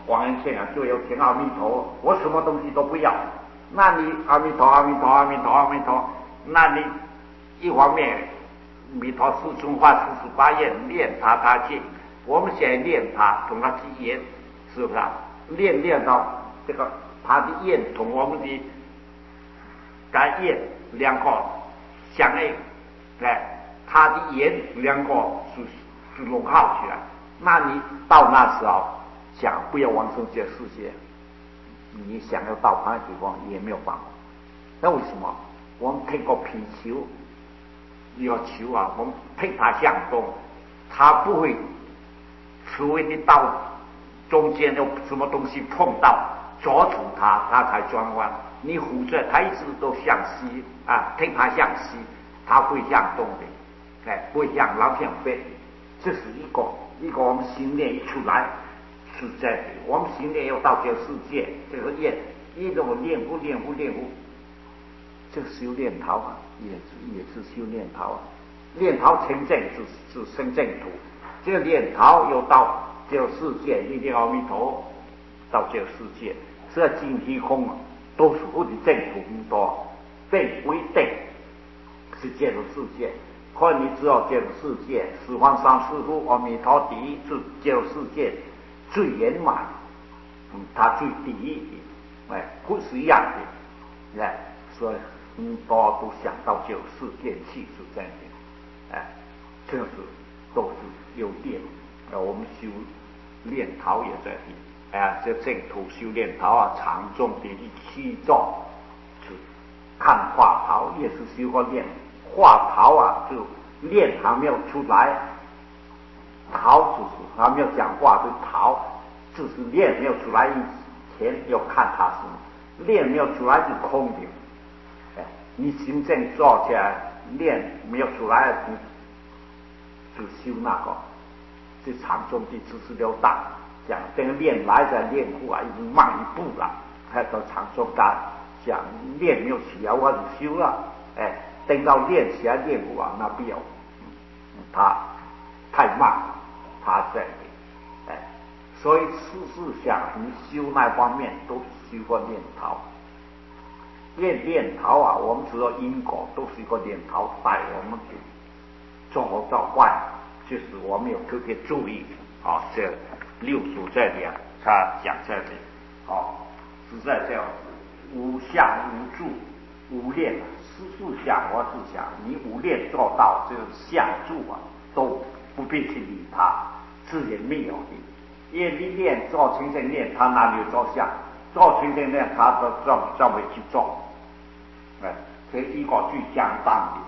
广元县啊，就有请阿弥陀，我什么东西都不要。那你阿弥陀阿弥陀阿弥陀阿弥陀，那你一方面弥陀四尊化48愿念他去，我们现在念他同他去言，是不是啊？练到这个他的愿同我们的该愿两个相应，他的言两个是融合起来。那你到那时候想不要往生这世界，你想要到他的地方也没有办法。那为什么？我们听过皮球，要求啊，我们配他向东，他不会，除非你到中间有什么东西碰到阻止他，他才转弯。你扶着他一直都向西啊，听他向西，他不会向东的，不会向南向北。这是一个我们心念一出来是这样的。我们心念要到这个世界，这个念一种念不，这个修炼陶啊，也是修炼陶啊。炼陶成正是生净土，这个炼陶又到这个世界，你念阿弥陀到这个世界，这净虚空啊，都是我的净土很多，并不一定是这个世界。可能你知道这个世界，十方三世父阿弥陀第一，是这个世界最圆满，它最第一的，不是一样的，所以很多都想到这个世界去是这样的，这是都是有点，我们修炼陶也在的，这净土修炼陶啊，常中的七种，是看画陶也是修过炼。画陶啊，就炼还没有出来，陶就是还没有讲话的陶，就是炼没有出来以前要看它是炼没有出来是空的，你真正做起来炼没有出来，就修那个，这常中的46大讲这个炼来再炼过来已经慢一步了，还到常中大讲炼没有起来我就修了，等到练起来练不完，那必要，他太慢，他这样的，所以事想你修那方面都是修过炼陶，炼陶啊，我们知道因果都是一个炼陶带我们的从好到坏，就是我们有特别注意啊，这六祖这里啊，他讲这里，是在这样无相无住无念。思想我是想，你无念做到这个相住啊，都不必去理他，自然没有的。因为你念做清净念，他哪里有做相？做清净念，他都专门去做，所以一个最相当的。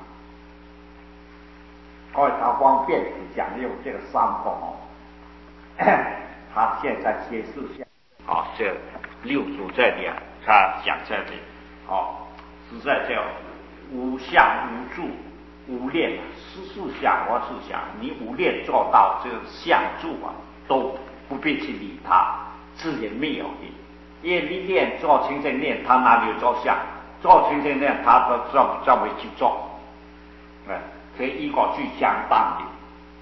所以他方便是讲用这个三个他现在解释下，这六祖这里啊，他讲这里，是在这无相无住无念，思想我是想，你无念做到这个相住啊，都不必去理他，自然没有的。因为你念做清净念，他哪里有做相？做清净念，他都专门去做，所以一个最相当的。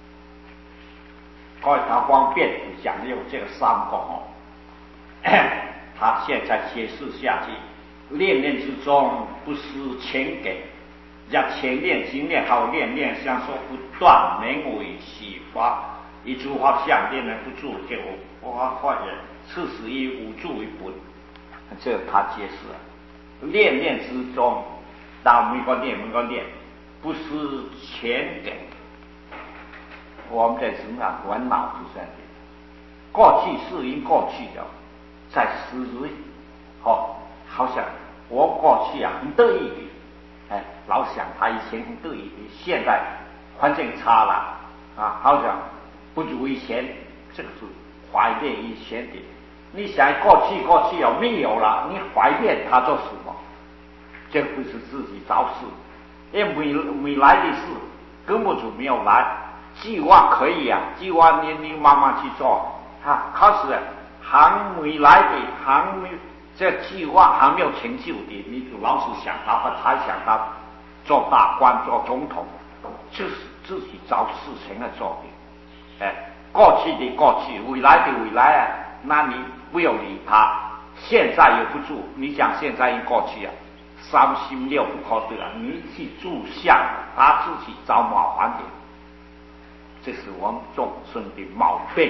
所以他方便是讲用这个三个他现在解释下去。念念之中不失前给，让前念经念好念念相说不断，名为喜发，一诸法相念念不住，就发人此时以无助为本。这他解释了，念念之中，那每个念不失前给。我们在什么烦恼之上的，过去是因过去的，在时日好像我过去啊很得意的，老想他以前很得意的，现在环境差了好像不如以前，这个是怀念以前的。你想过去有没有了？你怀念它做什么？这不是自己找事，因为未来的事根本就没有来。计划可以啊，计划你慢慢去做，可是还未来的这计划还没有成就的，你就老是想他，还想他做大官做总统，这是自己找事情来做的。过去的过去，未来的未来那你不用理他。现在也不住，你讲现在一过去啊，三心六不可得啊，你去住相，他自己找麻烦的，这是我们众生的毛病。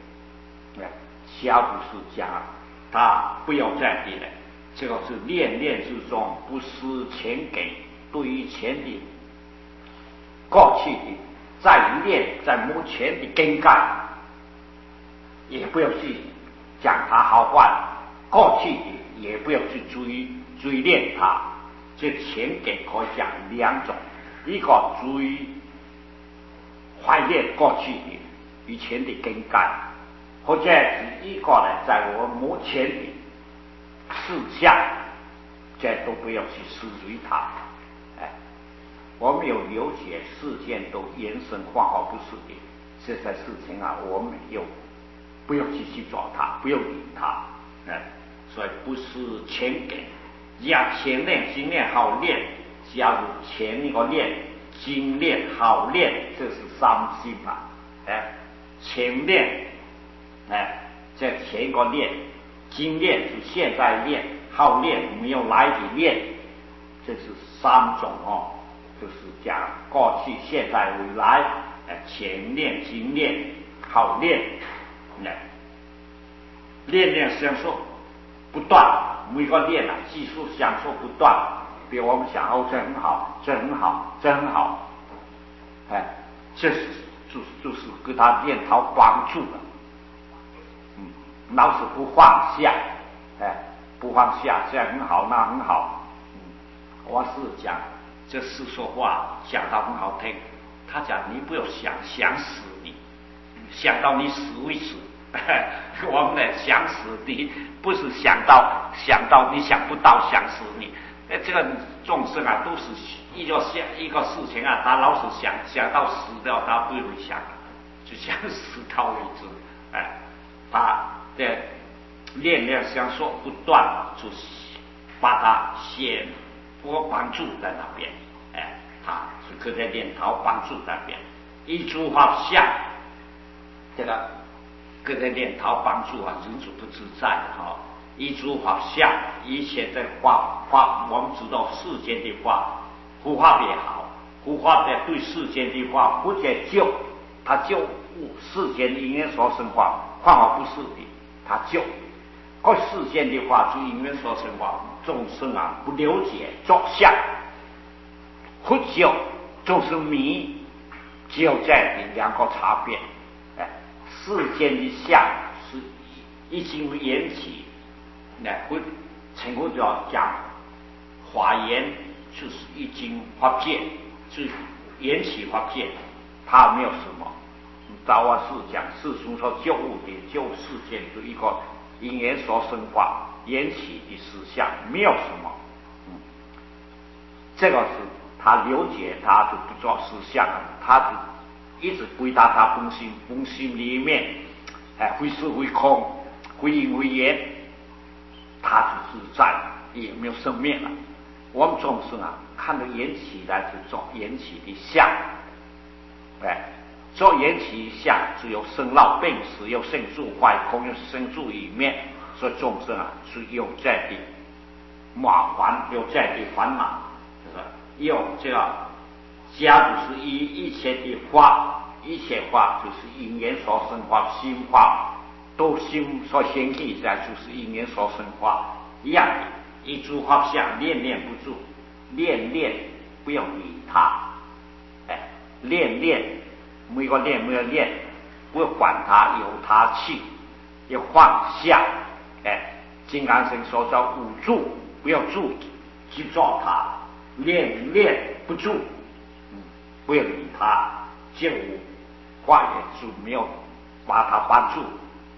小祖师讲，他不要再的了，这个是念念之中不思前给，对于前的过去的在念，在目前的更改，也不要去讲他好坏，过去的也不要去追恋他。这前给可以讲两种，一个追怀念过去的以前的更改，或者是一个呢，在我目前的事项，这都不要去思虑它。我们有了解世间都延伸化好不是的，这些事情啊，我们又不要继续找它，不要理它。所以不是前给，要前练精练好练，加入前一个练精练好练，这是三心啊。前练，这前一个练精练是现在练，好练没有来的练，这是三种哦，就是讲过去、现在、未来，前练、精练、好练，练练相受不断，每个练啊，技术相受不断。比如我们想哦，这很好，这很好，这很好，这是就是给他练好帮助的。老是不放下，不放下，这样很好，那很好。我是讲这是说话讲到很好听，他讲你不要想死你，想到你死为止。我们呢想死你，不是想到你想不到想死你。这个众生啊，都是一个事情啊，他老是想到死掉，他不会想，就想死到为止。他的念念相说不断，就是把他先多帮助在那边，他是可在念头帮助那边，一诸法相，这个可在念头帮助啊，人主不自在哈。一诸法相，一切在法，我们知道世间的法，护法也好，护法的对世间的法不解救，他救世间因缘所生法，况而不是的，他救。而世间的法就因缘所生法，众生啊不了解着相，不救众生迷，只有这样的两个差别。世间的相是已经缘起。会成功就要讲华严，就是一经法界，是缘起法界，它没有什么。早晚是讲世俗所救物的救世间的一个因缘所生法缘起的实相，没有什么。这个是他了解，他就不做实相了，他就一直归到他本心里面，非是非空，非因非缘。他就自在，也没有生灭了。我们众生啊，看到缘起来就做缘起的相，做缘起相，只有生老病死，有生住坏空，有生住异灭。所以众生啊，是有这的麻烦，有这的烦恼，有这个，假如是一切的法，一切法就是因缘所生法，心法。都心所显起来就是因缘所生法一样的，一诸法相念念不住，念不要理它，念每个念不要管它，由它去，要放下。金刚经说叫无住，不要住去做它，念不住，不要理它，就化也就没有把它帮助。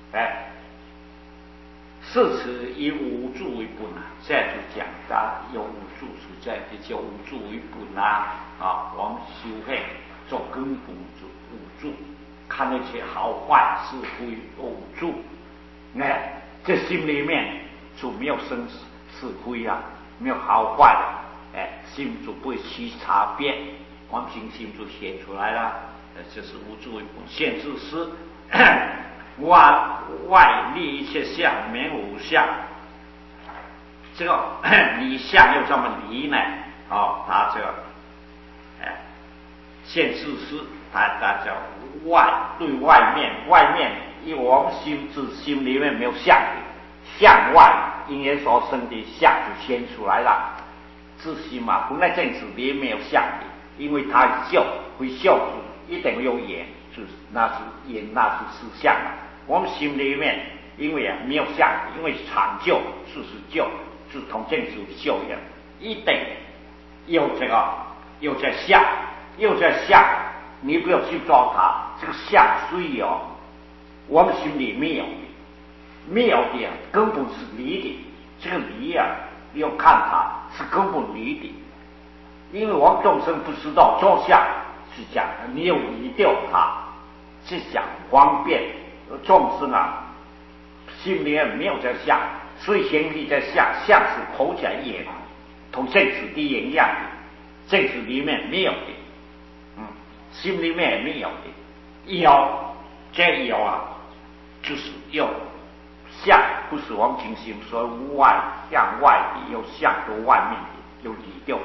是此以无助为本啊，这就讲的有无助是这样的，叫无助为本啊。我们修行做根本就无助，看那些好坏是非无助，这心里面就没有生是非啊，没有好坏的，心就不会去差别，我们心就显出来了。这是无助为本，现自私。 外立一切相，名无相。这个离相又这么离呢？他这个现世是他叫对外面，因为我们心里面没有相的，向外因缘所生的相就现出来了。自心嘛，本来正是里面没有相的，因为它会笑，一定会有眼，就是那是眼，那是实相啊。我们心里面因为没有相，因为长久，事实旧，是同正是修养，一定有这相，你不要去抓它，这个相虽有，我们心里没有的根本是离的，这个离啊，要看它是根本离的，因为我们众生不知道着相是讲，你要离掉它，是讲方便众生啊，心里面没有这相，所以先立在相是口起来也同正子的一样的，正子里面没有的，心里面也没有的，这有啊，就是有相，不是我们平心说外向外的，有相到外面的，有离掉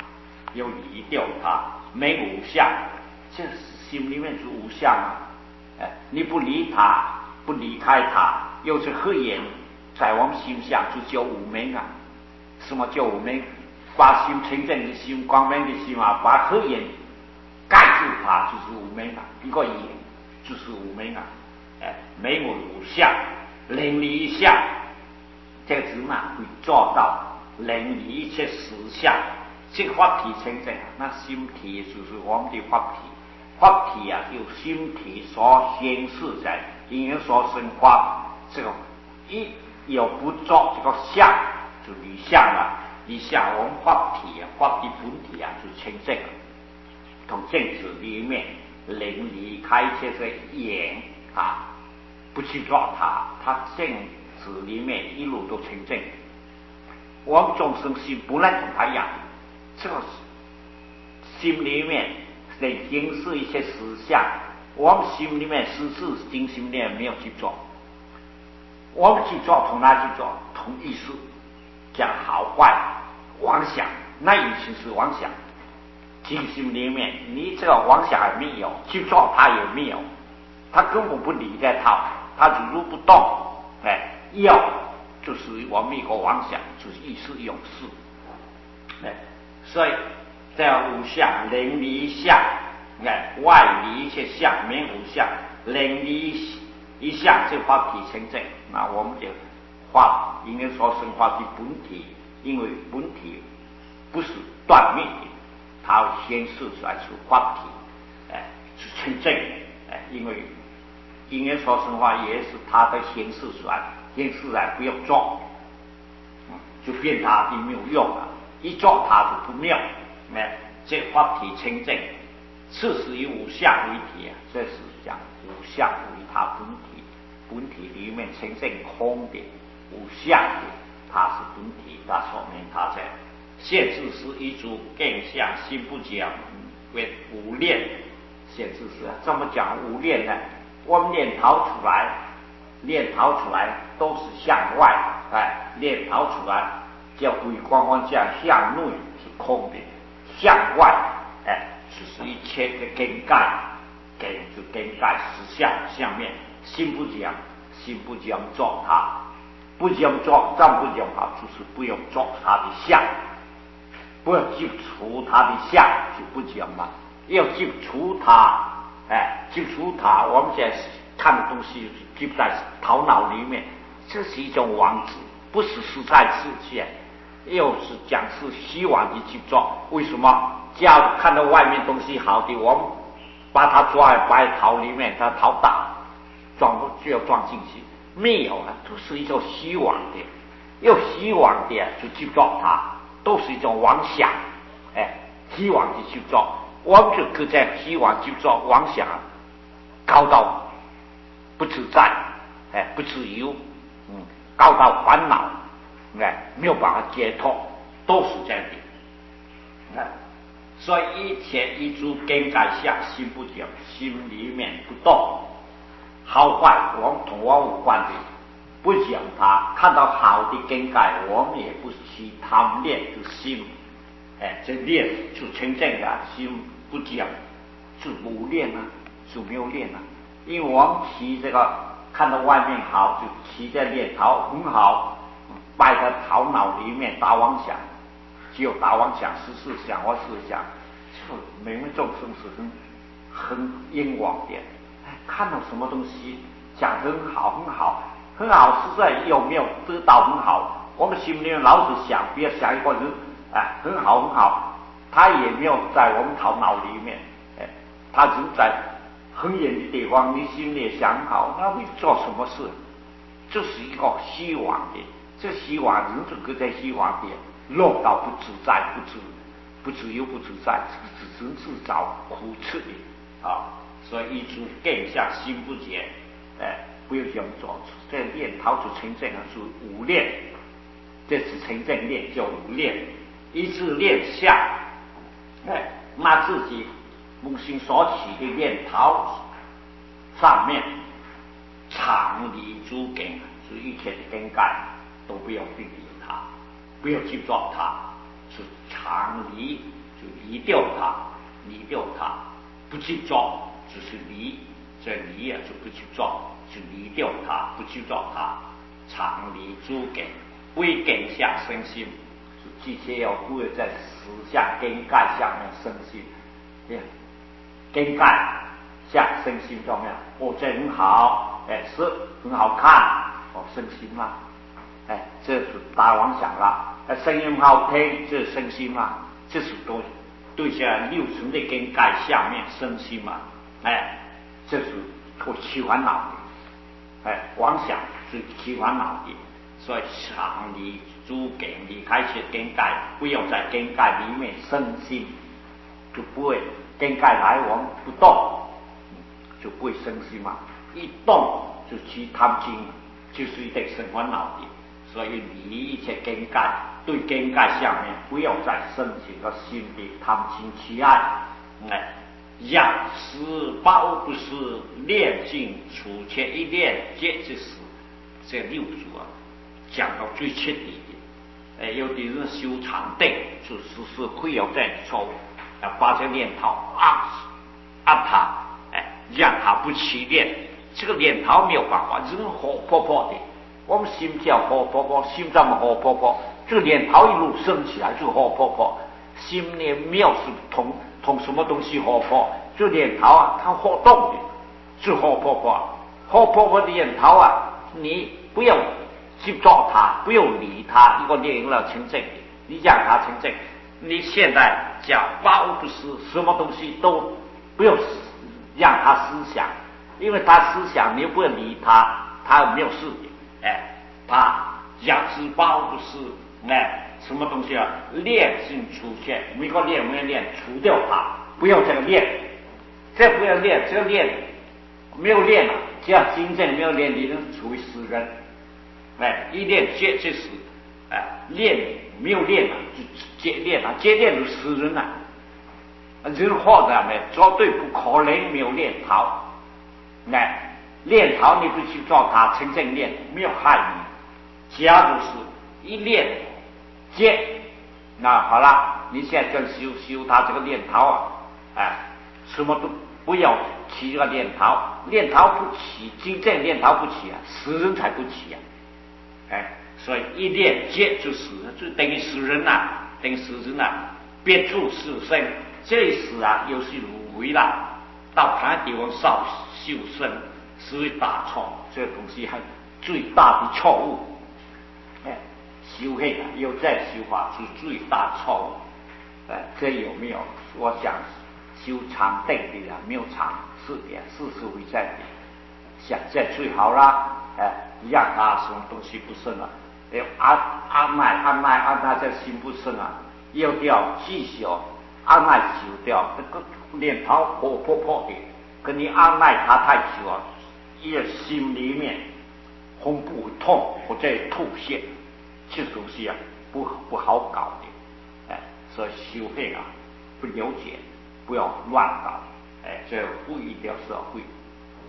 它，没无相，这心里面是无相啊，你不离它，不离开它，又是黑眼在我们心上就叫无明啊。什么叫无明？把心清净的心、光明的心啊，把黑眼盖住它，就是无明啊。一个眼就是无明啊。没有无相，零离一相，这个字嘛会做到零离一切实相。这个法体清净，那心体就是我们的法体。法体啊，由心体所显示在因缘所生法，这个一有不做这个相，就离相了。离相，我们法体啊，法的本体啊，就清净了。从正子里面零离开这个眼啊，不去抓它正子里面一路都清净。我们众生心不能同他一样，这个心里面能形式一些实相，我们心里面实心里面没有去做，我们去做同他去做同意思，讲好坏妄想，那已经是妄想。心里面你这个妄想还没有去做，他也没有，他根本不理在他如如不动，要就是我们一个妄想，就是意识有事，所以这无相，零离相，外离一切相，名无相，零离一相，这法体清净。那我们就法应该说生法的本体，因为本体不是断灭的，它显示出来是法体，是清净，因为应该说生法也是它的显示出来不要做，就变它的没有用了，一做它就不妙。这法体清净，事实以无相为体啊，这是讲无相为它本体里面清净空的无相的，它是本体，它说明它在现世是一组更相，心不讲为无念。现世是这么讲无念呢？我们念逃出来都是向外，念逃出来叫鬼光光讲向内是空的，向外就是一切的更改，就更改实相下面，心不讲做它，不讲做，暂不讲它，就是不用做它的相，不要去除它的相就不讲嘛，要去除它，去除它，我们现在看的东西就在头脑里面，这是一种妄执，不是实在世界，又是讲是希望你去做，为什么？假如看到外面东西好的，我们把它抓在头里面，它头大，就要撞进去，没有了，都是一种希望的，有希望的就去做它，都是一种妄想，希望的去做，我们就可在希望去做妄想，搞到不自在，不自由，搞到烦恼，没有办法解脱，都是这样的，所以一切一诸更改相，心不讲，心里面不动， 好坏我们同我无关的，不讲它。看到好的境界，我们也不去贪恋的心。这练就真正的心不讲，就无练啊，就没有练啊。因为我们骑这个看到外面好，就骑在练陶很好，摆在头脑里面打妄想，只有打妄想，思想或思想，就每位众生是很冤枉的。看到什么东西讲得很好很好很好，实在有没有得到很好？我们心里面老是想，不要想一个人很好很好，他也没有在我们头脑里面，他只在很远的地方，你心里想好，那你做什么事？这是一个虚妄的，这虚妄人整个在虚妄的落到不自在，不自由不自在，只是自找苦吃的啊！所以一出更下心不减，不要这样做。这练陶出成正是无练，这是成正练叫无练，一直练下，那自己梦心所起的练陶上面常离诸根，是一切的根界都不要去理它，不要去做它，是常离，就离掉它，离掉它，不去做，只是离，这离就不去做，就离掉它，不去做它，常离诸根，归根下生心，是这些要不要在实相根界下面生心，根界下生心重要，这很好，是很好看，生心嘛，这是大妄想了，声音好听，这是生心嘛，这是对下六层的根界下面生心嘛，这是会起烦恼的，妄想是起烦恼的，所以常离诸根，离开些根界，不要在根界里面生心，就不会根界来我们不动，就不会生心嘛，一动就起贪心，就是一定生烦恼的，所以离一切根界，对根界下面不要再生起个心的贪心起爱，养思报不是练尽除却一练皆之事，这六祖讲到最彻底的，有的人修禅定，就时时会有这样的错误，把这念头他，让他不去练，这个念头没有办法，人活泼泼的，我们心跳活泼泼，心这么活泼泼，这个念头一路升起来就活泼泼，心里没有是同什么东西活泼，这念头它活动的，是活泼泼，活泼泼的念头你不要去做它，不要理它，一个念了清净的，你让它清净。你现在讲包不是什么东西都不要让他思想，因为他思想你不要理他，他没有事的，他养之包不是什么东西练性出现，每个练没有练除掉它，不要这个练，这不要练，这个练没有练只要真正没有练，你能处于死人，一练接就是，练没有练就接练接练就死人人活着绝对不可能没有练陶，练陶你不去做它，真正练没有害你。假如是一练接，那好了，你现在就修他这个练陶什么都不要起这个练陶，练陶不起，真正练陶不起死人才不起所以一练接就死人，就等于死人等于死人别处死生。这一死又是轮回了，到他地方修身是会大错，这个东西还最大的错误。修行有在修法是最大错误。这有没有？我想修禅定的没有禅是会在的，想这最好啦。让他什么东西不生安耐这心不生要掉继续安耐久掉，这个念头活泼泼的，跟你安耐它太久一个心里面胸部痛或者吐血，这东西不好搞的，所以修行不了解，不要乱搞，这会一条社会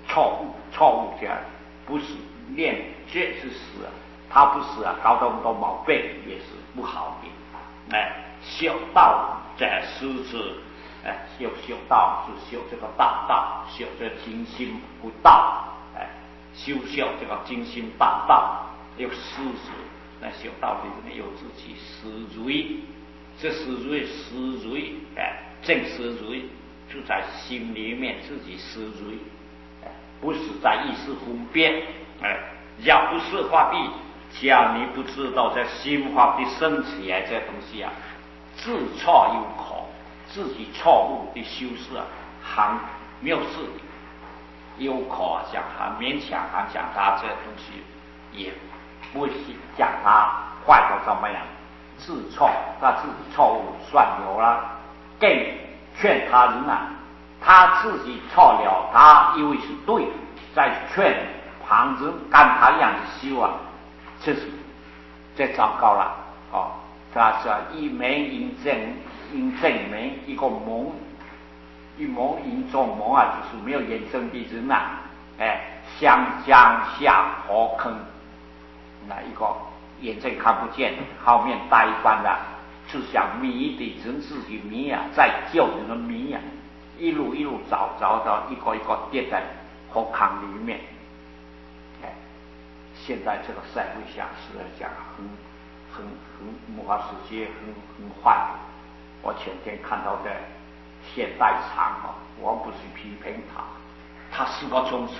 错误这样，不是练这是死啊，他不是啊，搞到很多毛病也是不好的。修道在师子，修道是修这个大道，修这精心不道，修这个精心大道，有师子那修道里面有自己思维，这思维，正思维就在心里面自己思维，不是在意识分辨，要不是法的，假如你不知道在心法的升起来这东西啊，自错有可，自己错误的修饰啊，还没有事的，有可讲他勉强讲他这东西，也不会讲他坏到怎么样，自错他自己错误算有了，更劝他人啊，他自己错了，他以为是对，在劝旁人跟他一样的修啊，这糟糕了哦。他是一门引正门，一个蒙，一蒙引众蒙啊，就是没有眼生的人啊，相江下河坑，那一个眼睛看不见，后面带一般的，就想迷的人自己迷啊，在救人的迷啊，一路找到一个跌在河坑里面。现在这个社会上是讲很魔法世界很坏的。我前天看到的现代禅我不是批评他是个宗旨，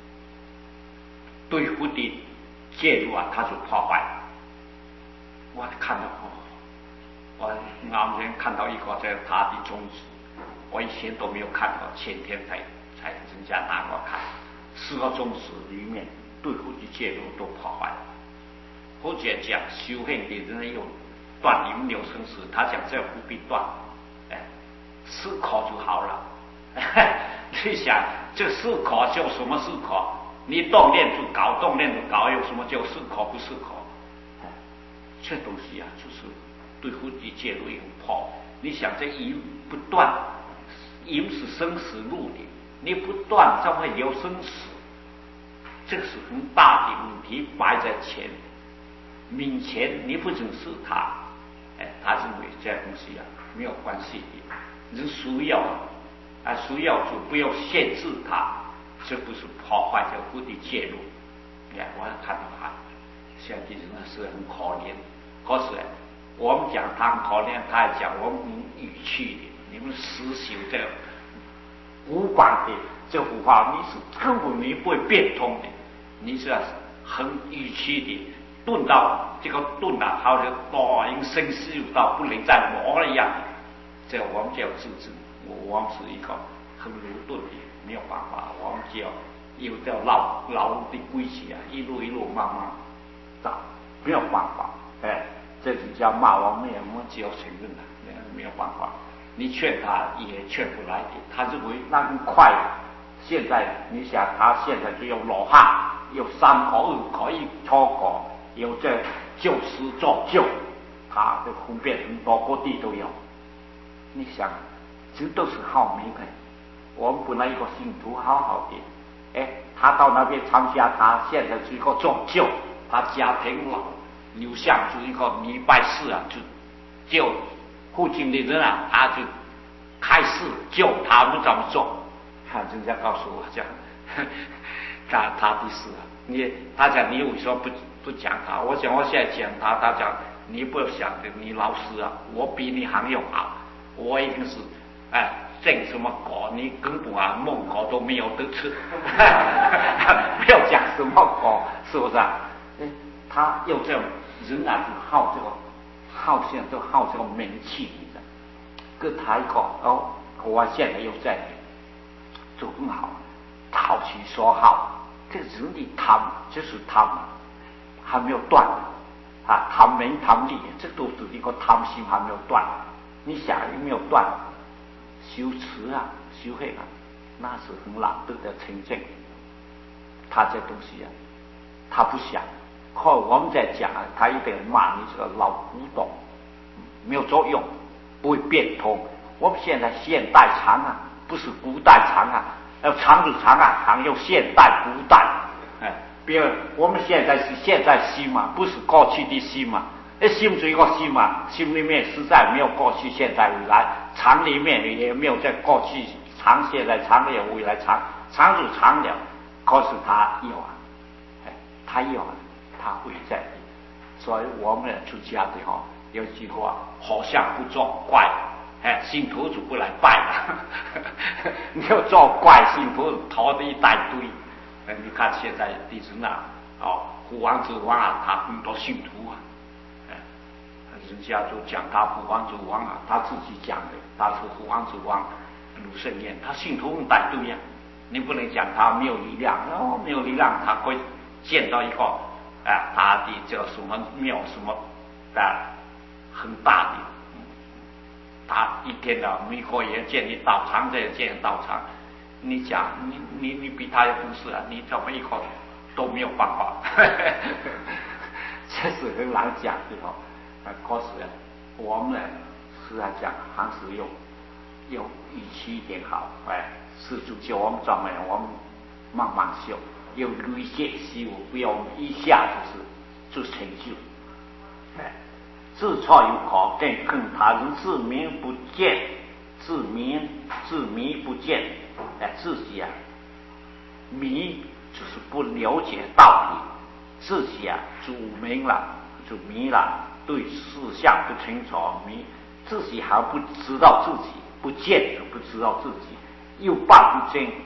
对佛的介入啊，他就破坏。我看到我啱先看到一个这他的宗旨，我以前都没有看到，前天才人家拿我看，四个宗旨里面对佛的介入都破坏了。或者讲修行的人有断因流生死，他讲这不必断，思考就好了。你想这思考叫什么思考？你动念就搞，有什么叫思考不思考？这东西啊，就是对佛的介入有破。你想这因不断，因是生死路的，你不断怎么会有生死？这是很大的问题摆在面前，你不正视他，他认为这东西啊没有关系的，人需要就不要限制他，这不是破坏这佛的介入。我看到他现在人是很可怜，可是我们讲他很可怜，他还讲我们语气的，你们实修这个无关的这幅画，你是根本你不会变通的，你是很语气的。钝到这个钝啊，好像多因生死到不能再磨了一样。这我们就要自知，我们是一个很愚钝的，没有办法，我们就要有这老的规矩啊，一路慢慢找，没有办法。这人家骂我们，我们只有承认了，没有办法。你劝他也劝不来的，他认为那更快。现在你想，他现在就有罗汉，有3个、2个、1个。有这救师作救，他的分辨很多，各地都有。你想，这都是好命的。我们本来一个信徒好好的，他到那边参加，他现在是一个作救，他家庭老留下就一个礼拜4啊，就救附近的人啊，他就开始救他们怎么做。人家告诉我讲，他的事啊，他讲你为什么不讲他？我讲我现在讲他，他讲你不要想着你老师啊，我比你还要好，我一定是正什么果，你根本梦果都没有得吃，不要讲什么果，是不是啊？他有这种人啊，就好这个，现在就好这个名气，你知道？跟他一个我现在有在就很好，讨其所好，这个人的贪就是贪。还没有断贪名贪利，这都是一个贪心还没有断。你想有没有断？修持啊，修行啊，那是很难得的成就。他这东西啊，他不想。可我们在讲他一定骂你这个老古董，没有作用，不会变通。我们现在现代禅啊，不是古代禅啊， 常是常啊，常有现代古代，比如我们现在是现在心嘛，不是过去的心嘛。心只有一个心嘛，心里面实在没有过去、现在、未来，常里面也没有在过去、常现在、常也未来、常是常了，可是它有啊，它有啊，它会在的。所以我们出家的有句话，好像不做怪，信徒就不来拜了。你要做怪，信徒逃的一大堆。你看现在弟子啊，虎王子王啊，他很多信徒啊。人家就讲他虎王子王啊，他自己讲的，他是虎王子王鲁圣彦，他信徒很大堆呀。你不能讲他没有力量，没有力量，他会见到一个他的叫什么庙什么很大的，他一天每个月建立道场，再建道场。你讲你比他有本事啊，你怎么一个都没有办法，这是很难讲的可是我们实在讲还是有预期一点好，是主叫我们专门我们慢慢修，有累积习物，不要我们一下就成就。自创有可更恨他人自明不见，自迷不见，自己迷就是不了解道理，自己就明了，就迷了。对事项不清楚，自己还不知道自己，不见就不知道自己，又办不正，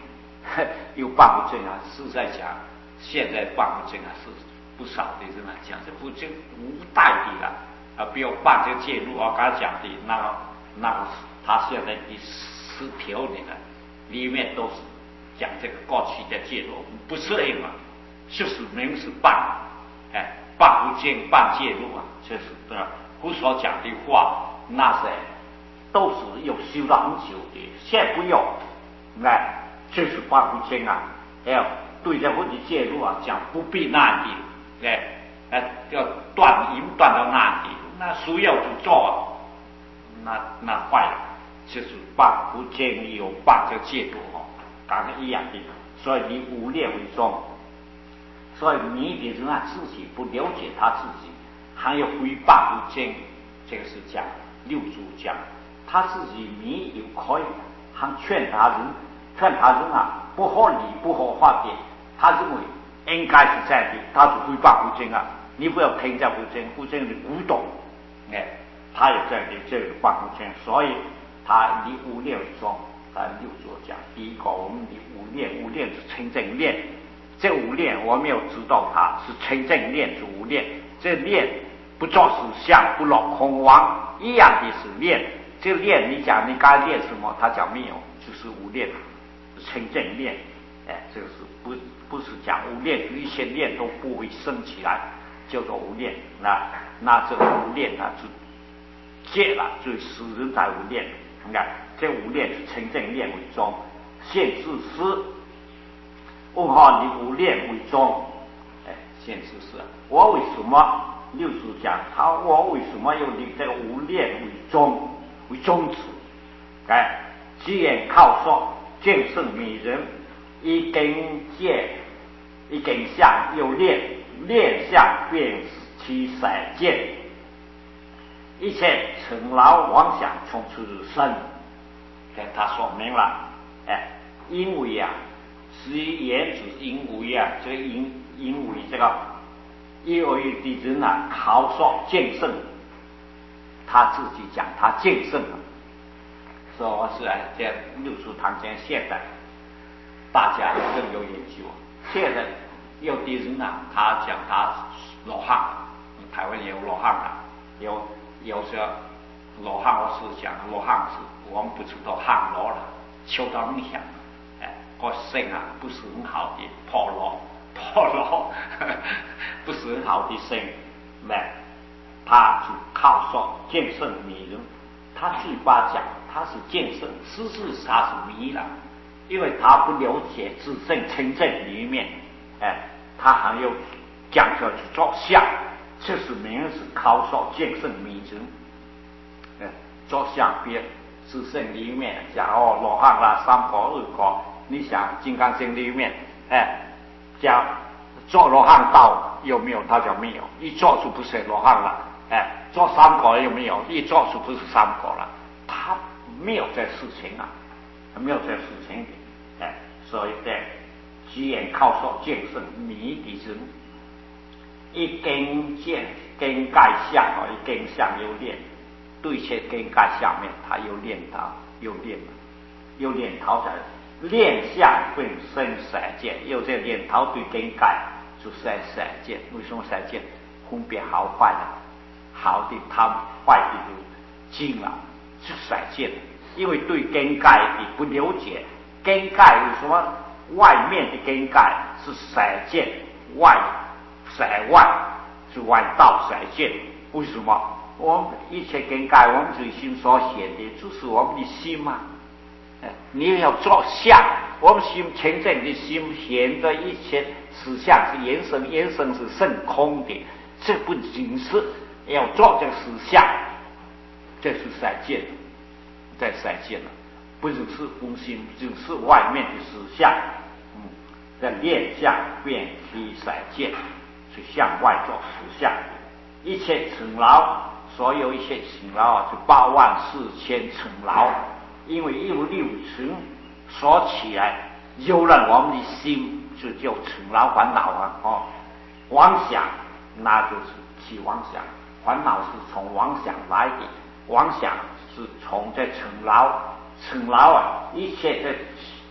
是在讲现在办不正是不少的人讲这不正无代的了比如办这介入刚才讲的那个他现在第10条里面都是讲这个过去的介入不是嘛，就是明是办办不正办介入就是胡所讲的话，那些都是有修了很久的，现在不用，就是办不正对着我的介入讲不必那的，要断到那里，那需要就做，那坏了，就是办不正有办这介入刚才一样的，所以你无念为重。所以迷的人自己不了解他自己，还有回办不正，这个是讲六祖讲，他自己迷有可以，还劝他人不合理不合法的，他认为应该是这样的，他是回办不正你不要听这不正的古董，他也这样的这个办不正，所以他以无念为重。六祖讲，第一个我们的无念是清正念。这无念我没有知道它是清正念是无念，这念不做实相，不落空妄，一样的是念。这念你讲你该念什么，他讲没有，就是无念，是清正念。这个是不是讲无念，一些念都不会生起来，叫做无念。那这个无念就戒了，就使人才无念。你看这无念是清正念为宗，现自私。问号你无念为宗，现实是我为什么六祖讲我为什么要立这个无念为宗旨？既然靠说见圣美人，一根见一根相有念相便其色见，一切尘劳妄想从此生。他说明了，因为是言指因为这个因为这个因为的人靠说见圣，他自己讲他见圣了，说是在六祖坛前现在大家更有研究。现在有的人他讲他罗汉，台湾也有罗汉有些罗汉，我是讲罗汉是我们不知道汉罗了，求到冥想。个性不是很好的破落不是很好的性，他就靠说见圣迷人，他嘴巴讲他是见圣，实质他是迷了，因为他不了解自性清正里面，他还要讲究去做相，这是明是靠说见圣迷人，做相别自性里面讲罗汉啦、三果二果。 你想《金刚经》里面，讲做罗汉道有没有？他讲没有，一做就不是罗汉了。做三果有没有？一做就不是三果了。他没有这事情啊，没有这事情。所以在机缘靠所见胜迷敌之一根见根盖相一根相又练，对切根盖下面，他又练到又练陶在练相本身色见，又在练陶对根盖就是在色见。为什么色见？分别好坏了，好的他坏的就精了，是色见。因为对根盖的不了解，根盖为什么外面的根盖是色见，色外是外道色见？为什么？我们一切根盖，我们自己心所显的，就是我们的心嘛。你要做相，我们心清净的心显的一切实相是延伸，延伸是甚空的，这不仅是要做这个实相，这是色见，在色见了，不只是空心，只是外面的实相。在练相变体色见，是向外做实相。一切尘劳，所有一切尘劳是84000尘劳，因为1入6尘所起来，诱让我们的心就叫尘劳烦恼啊！妄想那就是起妄想，烦恼是从妄想来的，妄想是从这尘劳一切的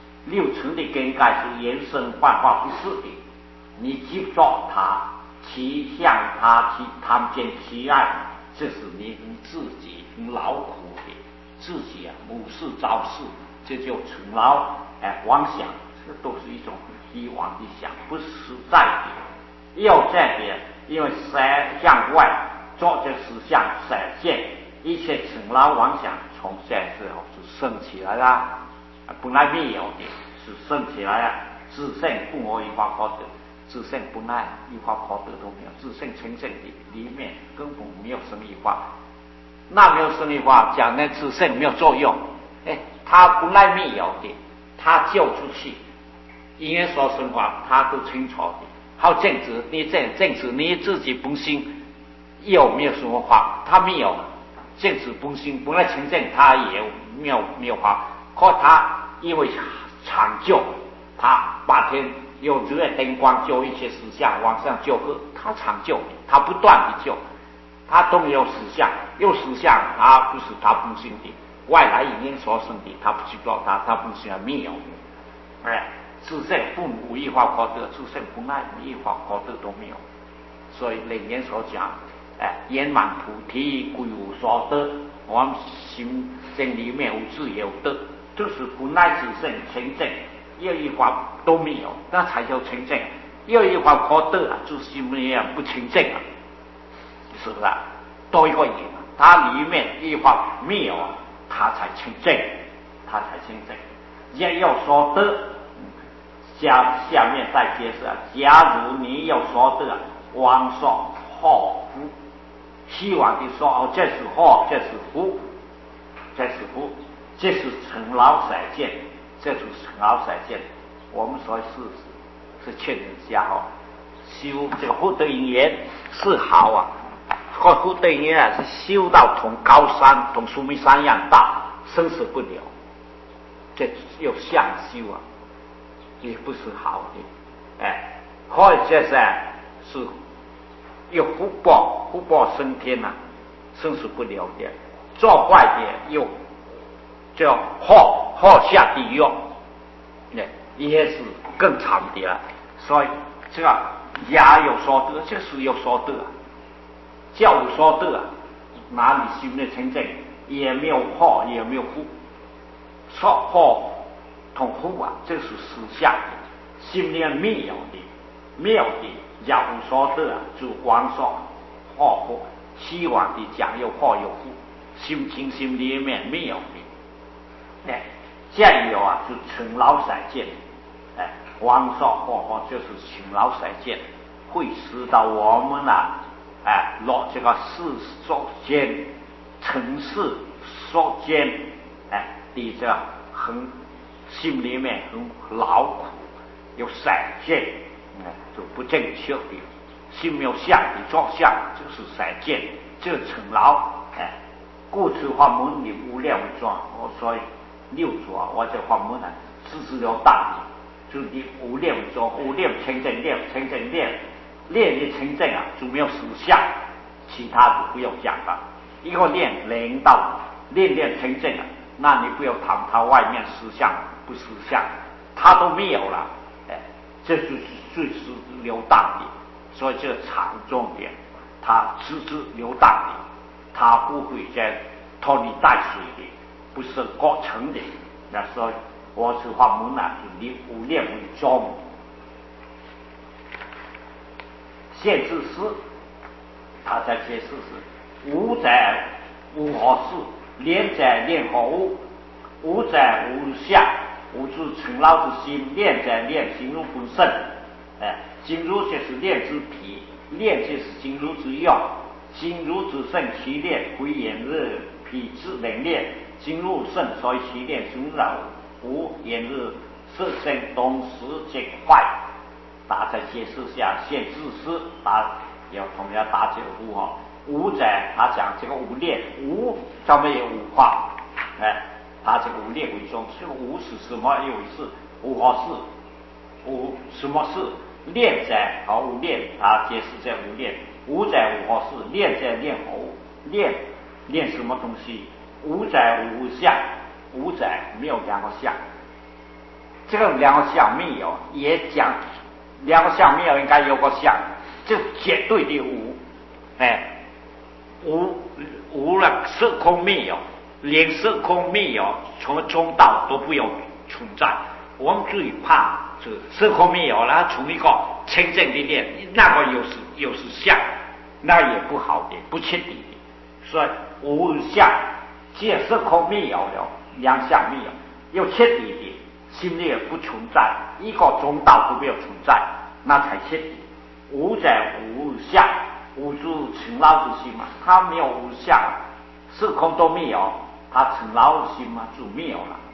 6尘的根盖是延伸幻化不是的，你去做它，其向它，其贪见其爱，这是你自己很劳苦的，自己无事找事，这就尘劳。妄想这都是一种虚妄的想，不是实在的。要这边，因为色向外做这实相色见，一切尘劳妄想从这时候就升起来了。本来没有的，是升起来了。自性不我一法可得，自性不赖一法可得都没有，自性清净的里面根本没有生一法，那没有生一法，讲那自性没有作用。他本来没有的，他救出去，因缘所生法，他都清楚的。好正直，你正直，你自己本心有没有什么法？他没有正直本心，本来清净，他也没有法。可他因为长救，他白天有日月灯光救一切实相，往上救恶，他长救，他不断的救，他都没有实相，有实相，他不是他本心的，外来因缘所生的，他不去做他本心没有。自性不无一法可得，自性不赖一法可得都没有。所以楞严所讲，圆满菩提归无所得，我们心里面无自有得。就是不赖自性清净，有一法都没有，那才叫清净。有一法可得就是心里面不清净啊，是不是？多一个眼，它里面一法没有，它才清净，它才清净。也有所得，下面再解释。假如你有所得，妄说祸福，希望你说这是祸，这是福，这是福。这是尘劳色见，这就是尘劳色见。我们说是劝人家修这个福德因缘是好啊，可福德因缘是修到同高山、同须弥山一样大，生死不了。这又相修啊，也不是好的。可以这是有福报升天啊，生死不了的。做坏的又叫祸下地狱，也是更惨的了。所以这个也有所得，这是有所得，教有所得，哪里心内清净，也没有祸，也没有福。祸同福啊，这是实相的，心里没有的，也无所得啊，就妄说祸福，希望的讲有祸有福，心里面没有的。这有啊，就尘劳色见，妄说祸福就是尘劳色见，会使到我们落这个世所间，尘世所间，的这心里面很劳苦，有散见，就不正确的，心没有相的着相，就是散见，这个成劳，故此法门里无量无庄，我所以六祖啊，我这法门呢，自了大理，就是你无量无庄，无量清净量，清净量，练的清净啊，就没有实相，其他的不用讲了，一个练零到练清净啊，那你不要谈它外面实相不实相，它都没有了，这就是最是流荡的，所以这个长重点，它直流荡的，它不会再拖泥带水的，不是过程的。那所以我是法门啊，就以无量为宗。现知识，他在解释是无在无何事，念在念何物，无在无相，无住成劳之心，念在念心如本身。心如就是念之体，念就是心如之用，心如之圣其念，回言日脾之能念，心如圣所以其念心扰无言日色身东时皆坏。打在解释下现知识，打要同样打这个无哈，无在他讲这个无念，无上面有无化，他这个无念为宗，这个无是什么？有是无何事，无什么事？念在和无念，他解释在无念，无在无何事，念在念何物，念什么东西？无在无相，无在没有两个相，这个两个相没有，也讲两个相没有，应该有个相，这绝对的无，无了色空没有，连色空没有，从中道都不用存在。我们最怕是色空没有了，从一个清净的念，那个又是相，那也不好的，不彻底的。所以无相，既然色空没有了，两相没有，又彻底的，心里也不存在，一个中道都没有存在，那才彻底。无在无相，无住成劳之心嘛，他没有无相，色空都没有，他成劳之心嘛就没有了。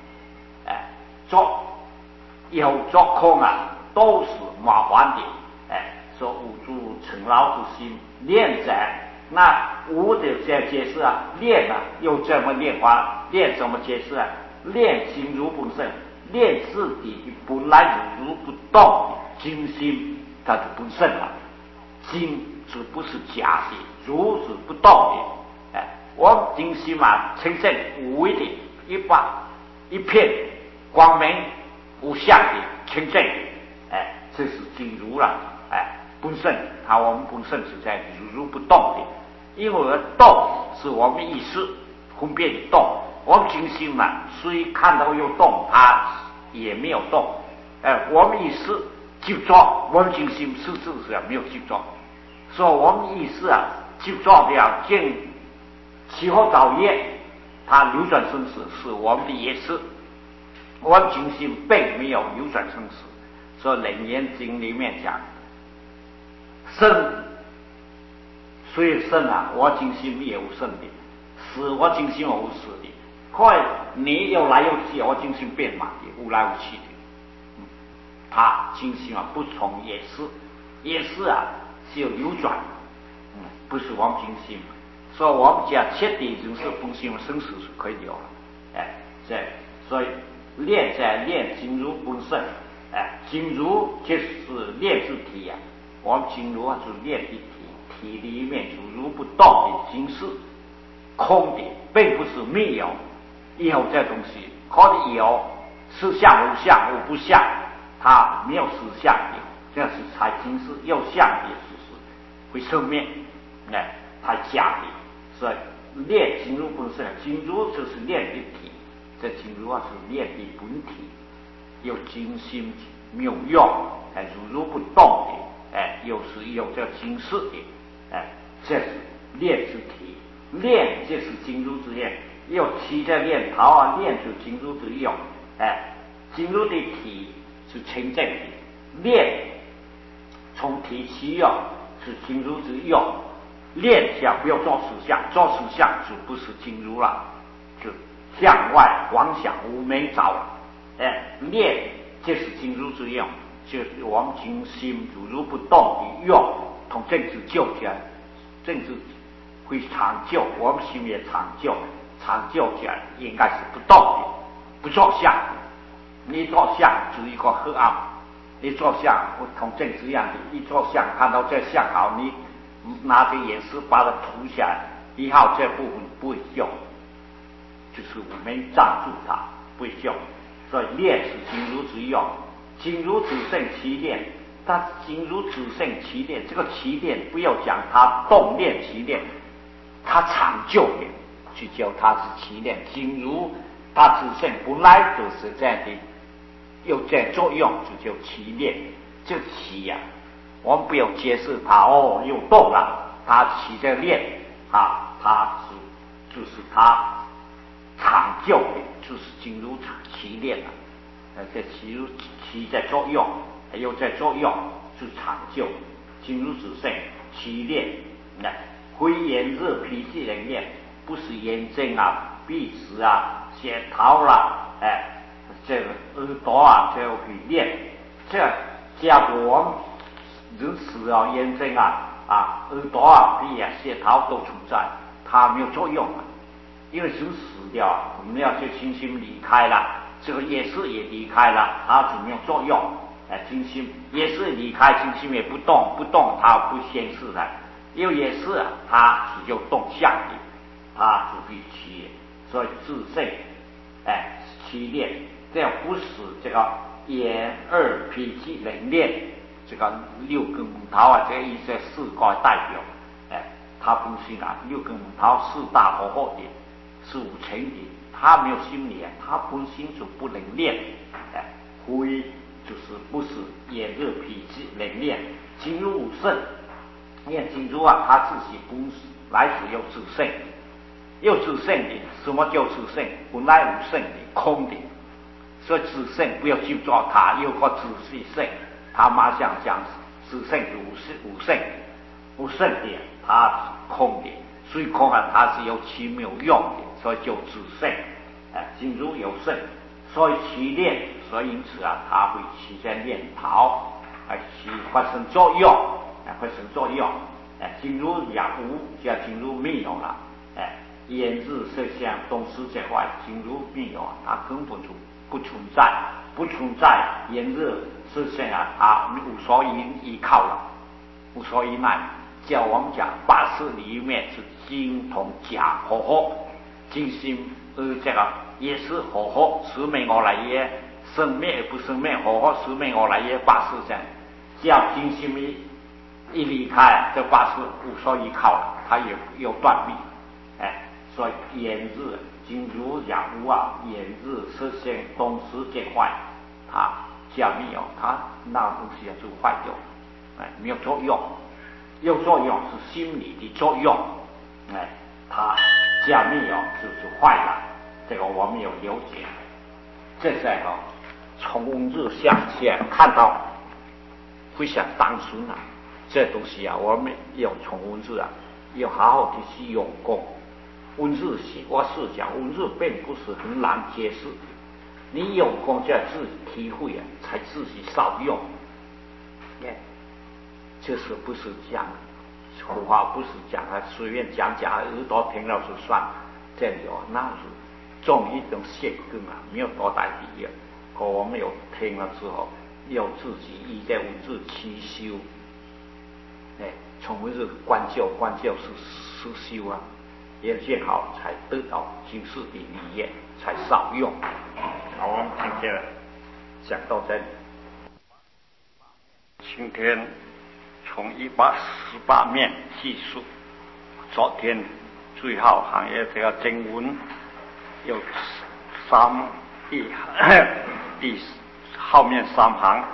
有作空啊，都是麻烦的。说无住成劳之心，念在那无的这解释啊，念啊又怎么念法？念怎么解释啊？念心如本身，念自己本来如不动的精心，它就本身了。心是不是假的？如是不动的。我们精心嘛，清净无为的，一片光明无相的清净，这是真如了。本身我们本身是在如不动的，因为动是我们意识分辨的动，我们精心嘛，虽看到有动，它也没有动。我们意识执着，我们精心实质上没有执着，所以我们意识执着了见起火造业，它流转生死是我们的意识，我们精心并没有流转生死。所以《楞严经》里面讲，生虽生我精心也无生的，死我精心无死的，快你有来有去，我精心变满的，无来无去的。他精心不从也是是有流转，不是我们精心。所以我们讲彻底就是本心生死是可以有了。所以念在念经如本身，经如就是念之体我们经如就是念的体，体里面就如不动的经是空的，并不是没有。有这东西，可能有是相无相无不相，它没有实相的，这是才经是有相的事实会生灭，它假的。所以念经如本身，经如就是念的体，这经如是念的本体，有精心没有用，如不动的，又是有这精识的，这是念之体，念就是经如之念，又提着念头念就经如之用，经如的体是清净的，念从体起用是经如之用。念想不要做实相，做实相就不是经如了，就向外妄想无明找了， 练就是经如之用，就是我们精心如如不动的用，同政治救起来，政治会长久，我们心也长久，长久起来应该是不动的，不做相。你做相就是一个黑暗，你做相同政治一样的，一做相看到这相好，你拿着眼石把它涂下来，以后这部分不会用，就是我们站住它不会用。所以练是经如之用，经如只胜其练，它经如只胜其练，这个其练不要讲它动练其练，它长久的去教它是其练，经如它只胜本来就是这样的。有这作用就叫其练，这其呀，我们不要解释它又动了，它起在练啊，它就是它长久的，就是经如其练了，这其如其在作用，还有在作用是长久，经如只胜其练，非炎热脾气能练，不是眼睛啊、鼻子啊、舌头啦，这个耳朵啊，就会练。这假如我们人死啊、眼睛啊、耳朵啊、鼻啊、舌头都存在，它没有作用啊。因为人死掉啊，我们要就精心离开了，这个也是也离开了，它就没有作用。精心也是离开，精心也不动，它不显示的。因为也是它只有动向的，它就必起，所以自胜，其练。这样不是这个眼耳脾气能练，这个六根五头啊，这一些四个代表，他本身六根五头四大火候的，是五成的，他没有心理他本身就不能练，非就是不是眼热脾气能练，经如五圣，念经如他自己本来是有自胜，有自胜的，什么叫自胜？本来无胜的，空的。所以自胜不要去抓它，有个自是胜，他马上讲自胜是无胜，无胜的它是空的，所以空它是有其没有用的，所以就自胜，经如有胜，所以其练，所以因此它会起在练陶，起发生作用，经如也无，就要经如没有了，眼日色相东施这块，经如没有它根本就不存在炎热是现它无所依靠了，无所依赖。叫我们讲八识里面是金铜甲火候，金心这个也是火候，十面我来也生灭不生灭，火候十面我来也八识这样。叫金心一离开，这八识无所依靠了，它也有断臂，所以炎热。经如养无眼日视线东施这块，它假没有，它那东西就坏掉，没有作用。有作用是心理的作用，它假没有就是坏了。这个我们有了解。这在从日向前看到，会想当初这东西我们要从日要好好的去用功。文字我是讲文字并不是很难解释，你用功就要自己体会才自己少用。就是不是讲胡话，不是讲随便讲耳朵听了就算，这样那是种一种邪根没有多大意义。可我们有听了之后，要自己依在文字去修，从文字观教是实修要见好才得到经世的理念，才少用。好，我们今天讲到这里。今天从118面技术，昨天最后行业这个经文有第后面3行。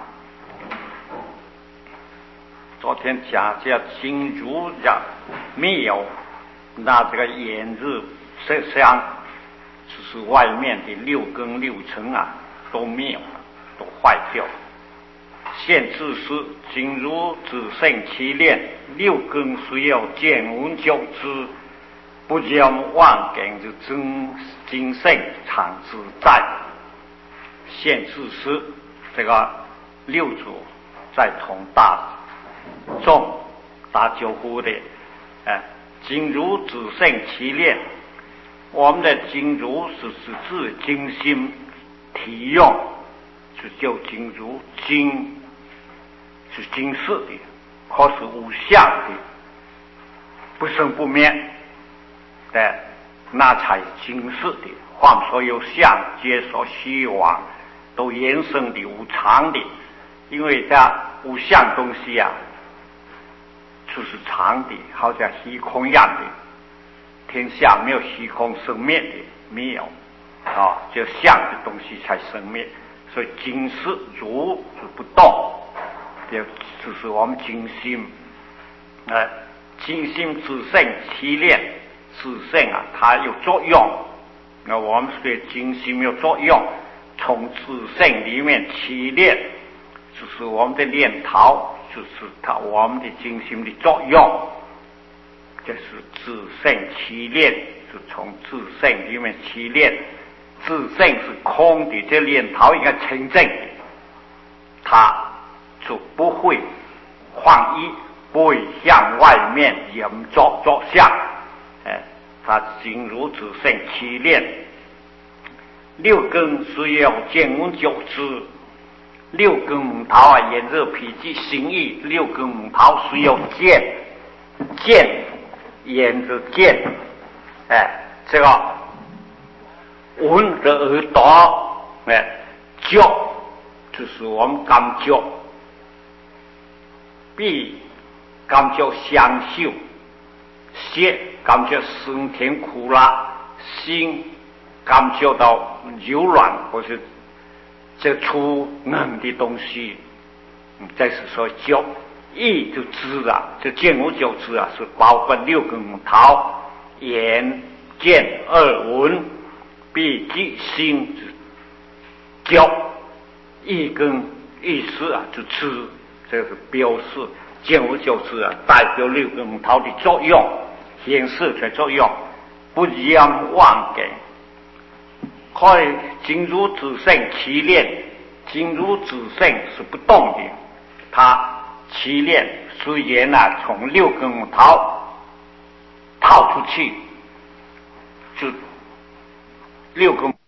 昨天讲这经如没有。那这个眼日色相，就是外面的6根6尘都没有了，都坏掉。现自是经如只剩其练，6根虽有见闻觉知，不将妄根之精神常自在。 现世时，这个六祖在同大众打招呼的，经如自性其练。我们的经如是指精心体用，是就经如经是经世的，可是无相的，不生不灭的，那才经世的。凡所有相，皆所虚妄，都衍生的无常的。因为这无相东西啊，就是常的，好像虚空一样的。天下没有虚空生灭的，没有啊，就相的东西才生灭。所以经世如是不动，就是我们精心，精心自性其练，自性啊，它有作用。那我们说精心有作用，从自性里面起练，就是我们的练陶，就是我们的精心的作用。这是自性起练，是从自性里面起练。自性是空的，这念头应该清净，它就不会放逸，不会向外面人作相。它经如自性起练。六根虽有见闻觉知，六根门头啊，眼热脾气心意，六根门头虽有见眼子见，这个闻的耳朵，觉就是我们感觉，鼻感觉香嗅，舌感觉酸甜苦辣，心感觉到柔软或是这粗硬的东西，这是说觉。意就知啊，这见闻觉知啊，是包括六根门头，眼见耳闻鼻即心觉，意跟意识啊就知，这是表示见闻觉知啊，代表六根门头的作用，显示的作用，不言妄给。可以经如自性其练，经如自性是不动的，它起练虽然啊从六根门头套出去，就六根